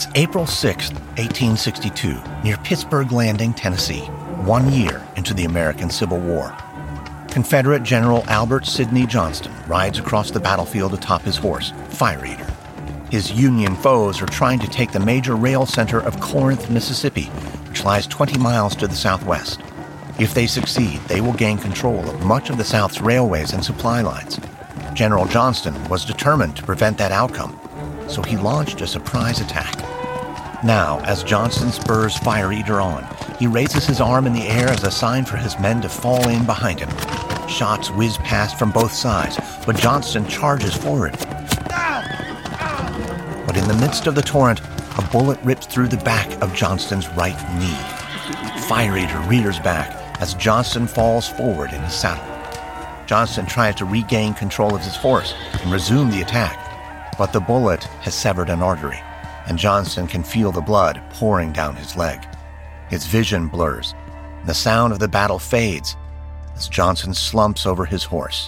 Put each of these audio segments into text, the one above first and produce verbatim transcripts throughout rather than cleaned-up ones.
It's April sixth, eighteen sixty-two, near Pittsburgh Landing, Tennessee, one year into the American Civil War. Confederate General Albert Sidney Johnston rides across the battlefield atop his horse, Fire Eater. His Union foes are trying to take the major rail center of Corinth, Mississippi, which lies twenty miles to the southwest. If they succeed, they will gain control of much of the South's railways and supply lines. General Johnston was determined to prevent that outcome, so he launched a surprise attack. Now, as Johnston spurs Fire Eater on, he raises his arm in the air as a sign for his men to fall in behind him. Shots whiz past from both sides, but Johnston charges forward. But in the midst of the torrent, a bullet rips through the back of Johnston's right knee. Fire Eater rears back as Johnston falls forward in his saddle. Johnston tries to regain control of his horse and resume the attack, but the bullet has severed an artery, and Johnston can feel the blood pouring down his leg. His vision blurs, and the sound of the battle fades as Johnston slumps over his horse.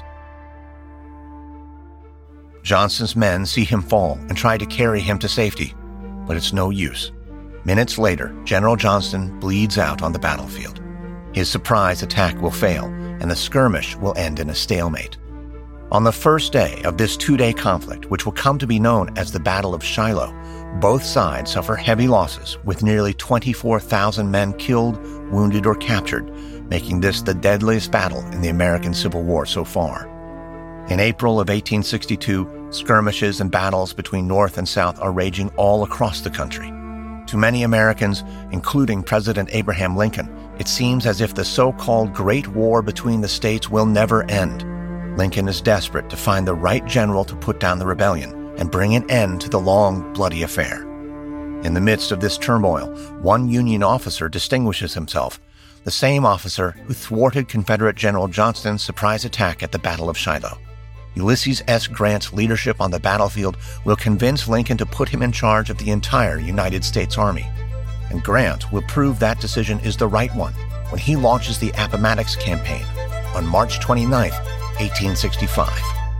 Johnston's men see him fall and try to carry him to safety, but it's no use. Minutes later, General Johnston bleeds out on the battlefield. His surprise attack will fail, and the skirmish will end in a stalemate. On the first day of this two-day conflict, which will come to be known as the Battle of Shiloh, both sides suffer heavy losses, with nearly twenty-four thousand men killed, wounded, or captured, making this the deadliest battle in the American Civil War so far. In April of eighteen sixty-two, skirmishes and battles between North and South are raging all across the country. To many Americans, including President Abraham Lincoln, it seems as if the so-called Great War between the states will never end. Lincoln is desperate to find the right general to put down the rebellion and bring an end to the long, bloody affair. In the midst of this turmoil, one Union officer distinguishes himself, the same officer who thwarted Confederate General Johnston's surprise attack at the Battle of Shiloh. Ulysses S. Grant's leadership on the battlefield will convince Lincoln to put him in charge of the entire United States Army. And Grant will prove that decision is the right one when he launches the Appomattox Campaign on March twenty-ninth, eighteen sixty-five.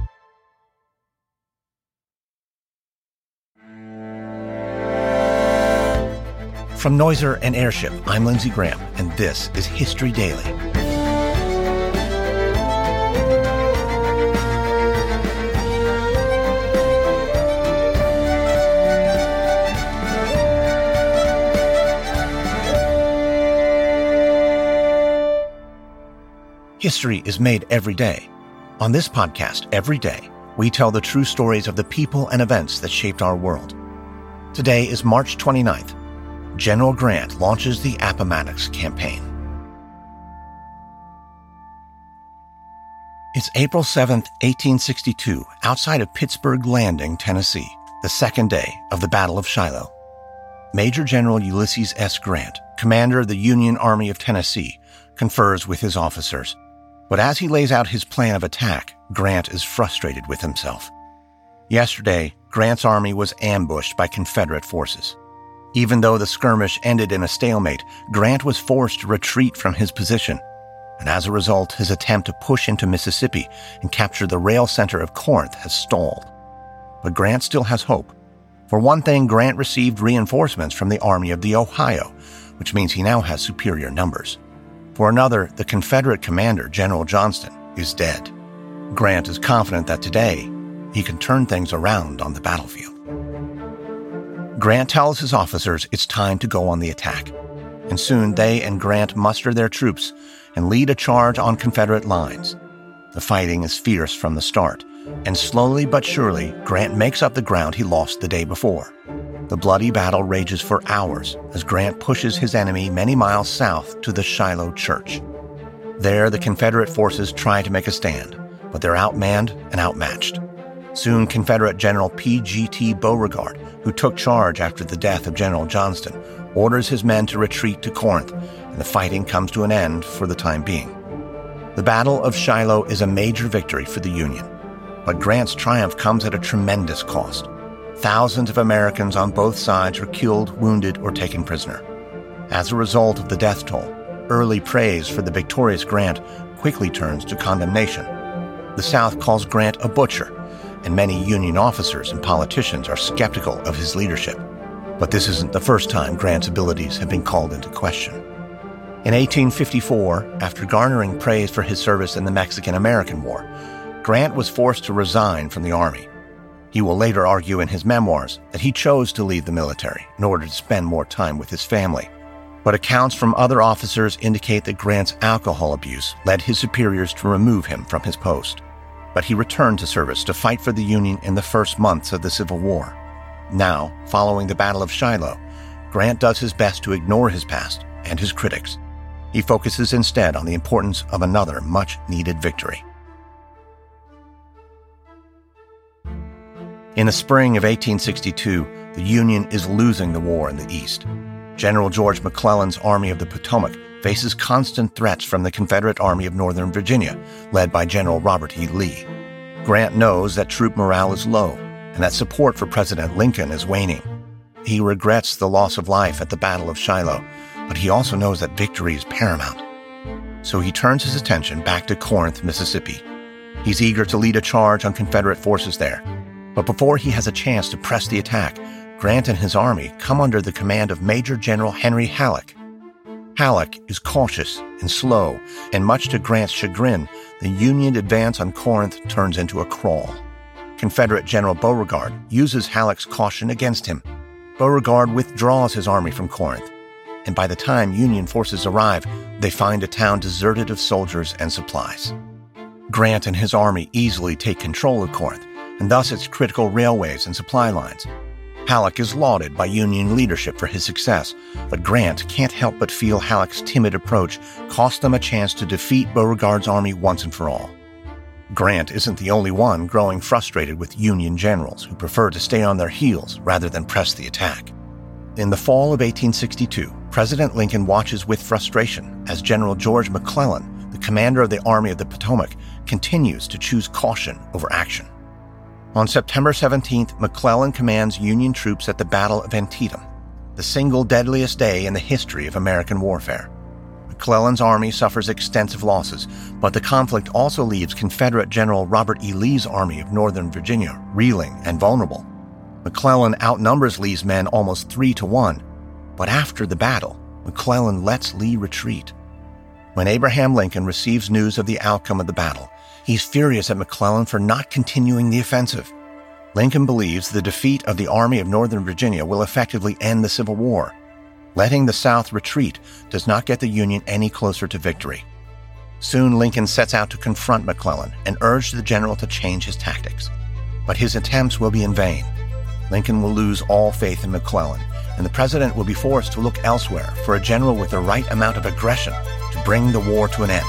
From Noiser and Airship, I'm Lindsey Graham, and this is History Daily. History is made every day. On this podcast, every day, we tell the true stories of the people and events that shaped our world. Today is March twenty-ninth. General Grant launches the Appomattox Campaign. It's April seventh, eighteen sixty-two, outside of Pittsburgh Landing, Tennessee, the second day of the Battle of Shiloh. Major General Ulysses S. Grant, commander of the Union Army of Tennessee, confers with his officers. But as he lays out his plan of attack, Grant is frustrated with himself. Yesterday, Grant's army was ambushed by Confederate forces. Even though the skirmish ended in a stalemate, Grant was forced to retreat from his position, and as a result, his attempt to push into Mississippi and capture the rail center of Corinth has stalled. But Grant still has hope. For one thing, Grant received reinforcements from the Army of the Ohio, which means he now has superior numbers. For another, the Confederate commander, General Johnston, is dead. Grant is confident that today he can turn things around on the battlefield. Grant tells his officers it's time to go on the attack, and soon they and Grant muster their troops and lead a charge on Confederate lines. The fighting is fierce from the start, and slowly but surely, Grant makes up the ground he lost the day before. The bloody battle rages for hours as Grant pushes his enemy many miles south to the Shiloh Church. There, the Confederate forces try to make a stand, but they're outmanned and outmatched. Soon, Confederate General P G T Beauregard, who took charge after the death of General Johnston, orders his men to retreat to Corinth, and the fighting comes to an end for the time being. The Battle of Shiloh is a major victory for the Union, but Grant's triumph comes at a tremendous cost. Thousands of Americans on both sides are killed, wounded, or taken prisoner. As a result of the death toll, early praise for the victorious Grant quickly turns to condemnation. The South calls Grant a butcher, and many Union officers and politicians are skeptical of his leadership. But this isn't the first time Grant's abilities have been called into question. In eighteen fifty-four, after garnering praise for his service in the Mexican-American War, Grant was forced to resign from the Army. He will later argue in his memoirs that he chose to leave the military in order to spend more time with his family. But accounts from other officers indicate that Grant's alcohol abuse led his superiors to remove him from his post. But he returned to service to fight for the Union in the first months of the Civil War. Now, following the Battle of Shiloh, Grant does his best to ignore his past and his critics. He focuses instead on the importance of another much-needed victory. In the spring of eighteen sixty-two, the Union is losing the war in the East. General George McClellan's Army of the Potomac faces constant threats from the Confederate Army of Northern Virginia, led by General Robert E. Lee. Grant knows that troop morale is low and that support for President Lincoln is waning. He regrets the loss of life at the Battle of Shiloh, but he also knows that victory is paramount. So he turns his attention back to Corinth, Mississippi. He's eager to lead a charge on Confederate forces there. But before he has a chance to press the attack, Grant and his army come under the command of Major General Henry Halleck. Halleck is cautious and slow, and much to Grant's chagrin, the Union advance on Corinth turns into a crawl. Confederate General Beauregard uses Halleck's caution against him. Beauregard withdraws his army from Corinth, and by the time Union forces arrive, they find a town deserted of soldiers and supplies. Grant and his army easily take control of Corinth, and thus its critical railways and supply lines. Halleck is lauded by Union leadership for his success, but Grant can't help but feel Halleck's timid approach cost them a chance to defeat Beauregard's army once and for all. Grant isn't the only one growing frustrated with Union generals who prefer to stay on their heels rather than press the attack. In the fall of eighteen sixty-two, President Lincoln watches with frustration as General George McClellan, the commander of the Army of the Potomac, continues to choose caution over action. On September seventeenth, McClellan commands Union troops at the Battle of Antietam, the single deadliest day in the history of American warfare. McClellan's army suffers extensive losses, but the conflict also leaves Confederate General Robert E. Lee's Army of Northern Virginia reeling and vulnerable. McClellan outnumbers Lee's men almost three to one, but after the battle, McClellan lets Lee retreat. When Abraham Lincoln receives news of the outcome of the battle, he's furious at McClellan for not continuing the offensive. Lincoln believes the defeat of the Army of Northern Virginia will effectively end the Civil War. Letting the South retreat does not get the Union any closer to victory. Soon Lincoln sets out to confront McClellan and urge the general to change his tactics. But his attempts will be in vain. Lincoln will lose all faith in McClellan, and the president will be forced to look elsewhere for a general with the right amount of aggression to bring the war to an end.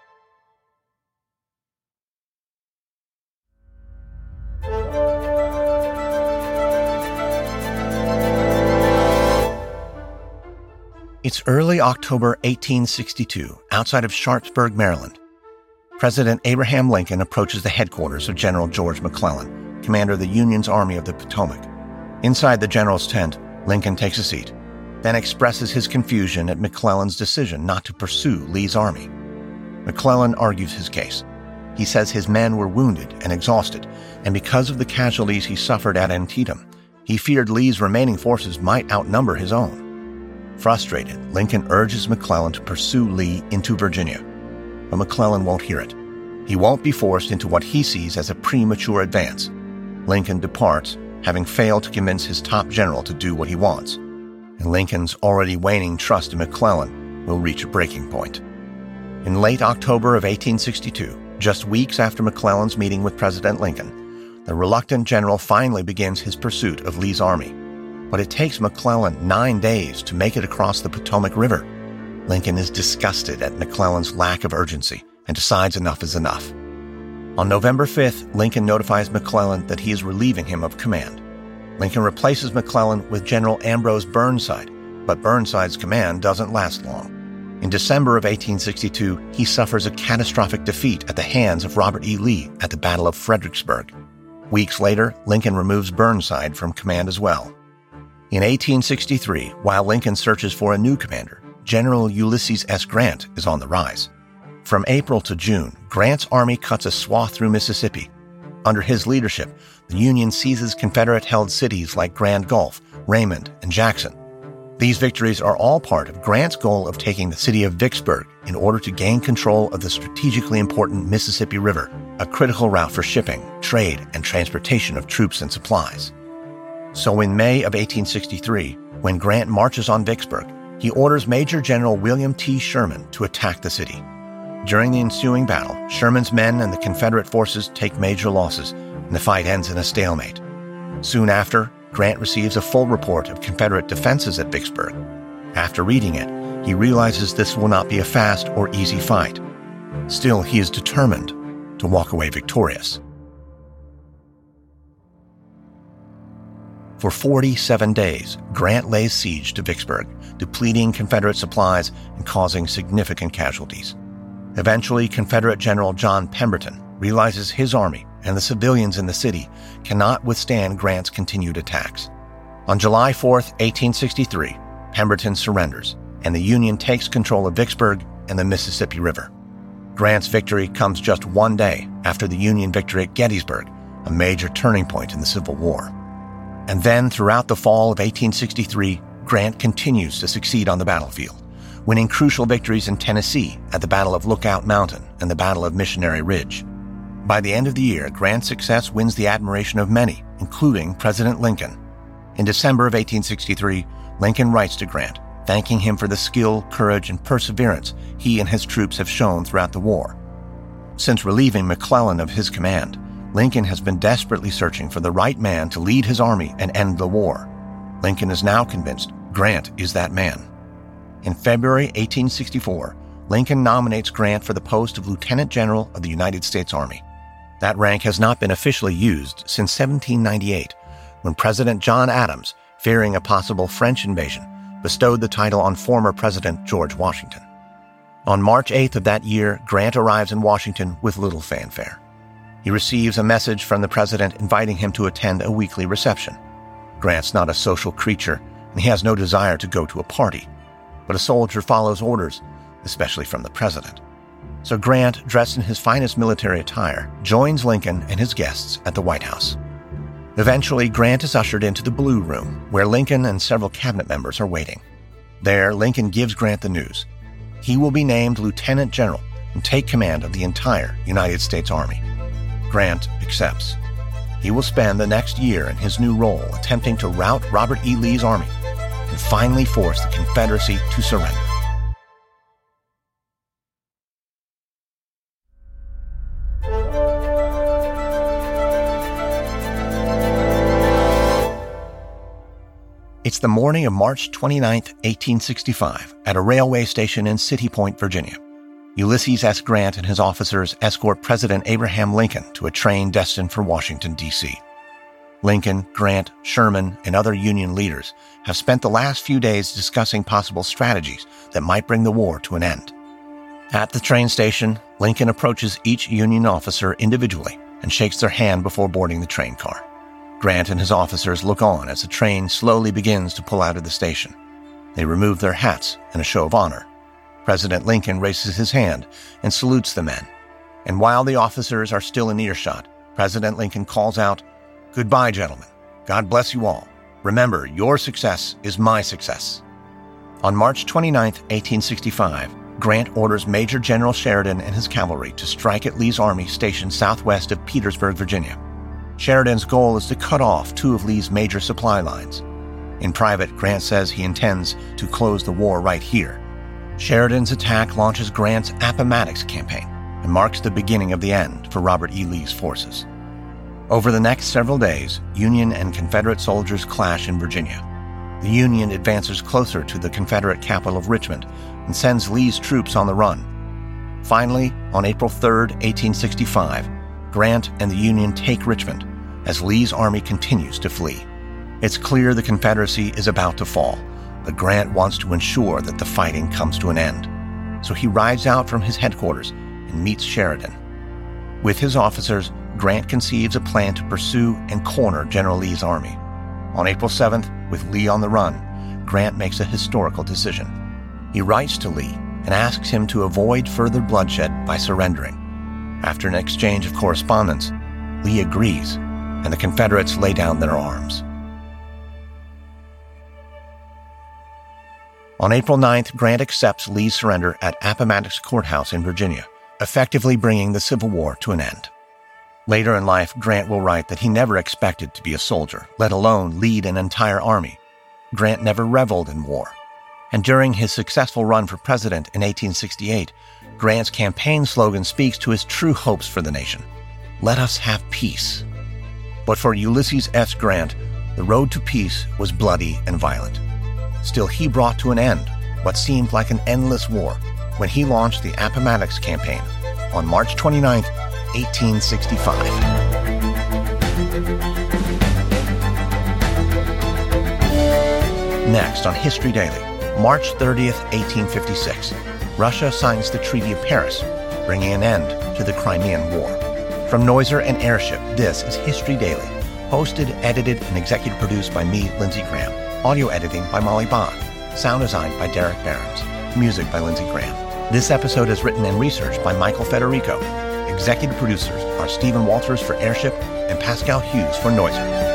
It's early October eighteen sixty-two, outside of Sharpsburg, Maryland. President Abraham Lincoln approaches the headquarters of General George McClellan, commander of the Union's Army of the Potomac. Inside the general's tent, Lincoln takes a seat, then expresses his confusion at McClellan's decision not to pursue Lee's army. McClellan argues his case. He says his men were wounded and exhausted, and because of the casualties he suffered at Antietam, he feared Lee's remaining forces might outnumber his own. Frustrated, Lincoln urges McClellan to pursue Lee into Virginia, but McClellan won't hear it. He won't be forced into what he sees as a premature advance. Lincoln departs, having failed to convince his top general to do what he wants, and Lincoln's already waning trust in McClellan will reach a breaking point. In late October of eighteen sixty-two, just weeks after McClellan's meeting with President Lincoln, the reluctant general finally begins his pursuit of Lee's army. But it takes McClellan nine days to make it across the Potomac River. Lincoln is disgusted at McClellan's lack of urgency and decides enough is enough. On November fifth, Lincoln notifies McClellan that he is relieving him of command. Lincoln replaces McClellan with General Ambrose Burnside, but Burnside's command doesn't last long. In December of eighteen sixty-two, he suffers a catastrophic defeat at the hands of Robert E. Lee at the Battle of Fredericksburg. Weeks later, Lincoln removes Burnside from command as well. In eighteen sixty-three, while Lincoln searches for a new commander, General Ulysses S. Grant is on the rise. From April to June, Grant's army cuts a swath through Mississippi. Under his leadership, the Union seizes Confederate-held cities like Grand Gulf, Raymond, and Jackson. These victories are all part of Grant's goal of taking the city of Vicksburg in order to gain control of the strategically important Mississippi River, a critical route for shipping, trade, and transportation of troops and supplies. So in May of eighteen sixty-three, when Grant marches on Vicksburg, he orders Major General William T. Sherman to attack the city. During the ensuing battle, Sherman's men and the Confederate forces take major losses, and the fight ends in a stalemate. Soon after, Grant receives a full report of Confederate defenses at Vicksburg. After reading it, he realizes this will not be a fast or easy fight. Still, he is determined to walk away victorious. For forty-seven days, Grant lays siege to Vicksburg, depleting Confederate supplies and causing significant casualties. Eventually, Confederate General John Pemberton realizes his army and the civilians in the city cannot withstand Grant's continued attacks. On July fourth, eighteen sixty-three, Pemberton surrenders, and the Union takes control of Vicksburg and the Mississippi River. Grant's victory comes just one day after the Union victory at Gettysburg, a major turning point in the Civil War. And then, throughout the fall of eighteen sixty-three, Grant continues to succeed on the battlefield, winning crucial victories in Tennessee at the Battle of Lookout Mountain and the Battle of Missionary Ridge. By the end of the year, Grant's success wins the admiration of many, including President Lincoln. In December of eighteen sixty-three, Lincoln writes to Grant, thanking him for the skill, courage, and perseverance he and his troops have shown throughout the war. Since relieving McClellan of his command, Lincoln has been desperately searching for the right man to lead his army and end the war. Lincoln is now convinced Grant is that man. In February eighteen sixty-four, Lincoln nominates Grant for the post of Lieutenant General of the United States Army. That rank has not been officially used since seventeen ninety-eight, when President John Adams, fearing a possible French invasion, bestowed the title on former President George Washington. On March eighth of that year, Grant arrives in Washington with little fanfare. He receives a message from the president inviting him to attend a weekly reception. Grant's not a social creature, and he has no desire to go to a party. But a soldier follows orders, especially from the president. So Grant, dressed in his finest military attire, joins Lincoln and his guests at the White House. Eventually, Grant is ushered into the Blue Room, where Lincoln and several cabinet members are waiting. There, Lincoln gives Grant the news. He will be named Lieutenant General and take command of the entire United States Army. Grant accepts. He will spend the next year in his new role attempting to rout Robert E. Lee's army and finally force the Confederacy to surrender. It's the morning of March twenty-ninth, eighteen sixty-five, at a railway station in City Point, Virginia. Ulysses S. Grant and his officers escort President Abraham Lincoln to a train destined for Washington, D C Lincoln, Grant, Sherman, and other Union leaders have spent the last few days discussing possible strategies that might bring the war to an end. At the train station, Lincoln approaches each Union officer individually and shakes their hand before boarding the train car. Grant and his officers look on as the train slowly begins to pull out of the station. They remove their hats in a show of honor. President Lincoln raises his hand and salutes the men. And while the officers are still in earshot, President Lincoln calls out, "Goodbye, gentlemen. God bless you all. Remember, your success is my success." On March twenty-ninth, eighteen sixty-five, Grant orders Major General Sheridan and his cavalry to strike at Lee's army stationed southwest of Petersburg, Virginia. Sheridan's goal is to cut off two of Lee's major supply lines. In private, Grant says he intends to close the war right here. Sheridan's attack launches Grant's Appomattox campaign and marks the beginning of the end for Robert E. Lee's forces. Over the next several days, Union and Confederate soldiers clash in Virginia. The Union advances closer to the Confederate capital of Richmond and sends Lee's troops on the run. Finally, on April third, eighteen sixty-five, Grant and the Union take Richmond as Lee's army continues to flee. It's clear the Confederacy is about to fall, but Grant wants to ensure that the fighting comes to an end. So he rides out from his headquarters and meets Sheridan. With his officers, Grant conceives a plan to pursue and corner General Lee's army. On April seventh, with Lee on the run, Grant makes a historical decision. He writes to Lee and asks him to avoid further bloodshed by surrendering. After an exchange of correspondence, Lee agrees, and the Confederates lay down their arms. On April ninth, Grant accepts Lee's surrender at Appomattox Courthouse in Virginia, effectively bringing the Civil War to an end. Later in life, Grant will write that he never expected to be a soldier, let alone lead an entire army. Grant never reveled in war. And during his successful run for president in eighteen sixty-eight, Grant's campaign slogan speaks to his true hopes for the nation. Let us have peace. But for Ulysses S. Grant, the road to peace was bloody and violent. Still, he brought to an end what seemed like an endless war when he launched the Appomattox Campaign on March twenty-ninth, eighteen sixty-five. Next on History Daily, March thirtieth, eighteen fifty-six, Russia signs the Treaty of Paris, bringing an end to the Crimean War. From Noiser and Airship, this is History Daily, hosted, edited, and executive produced by me, Lindsey Graham. Audio editing by Molly Bond. Sound design by Derek Behrens. Music by Lindsey Graham. This episode is written and researched by Michael Federico. Executive producers are Stephen Walters for Airship and Pascal Hughes for Noiser.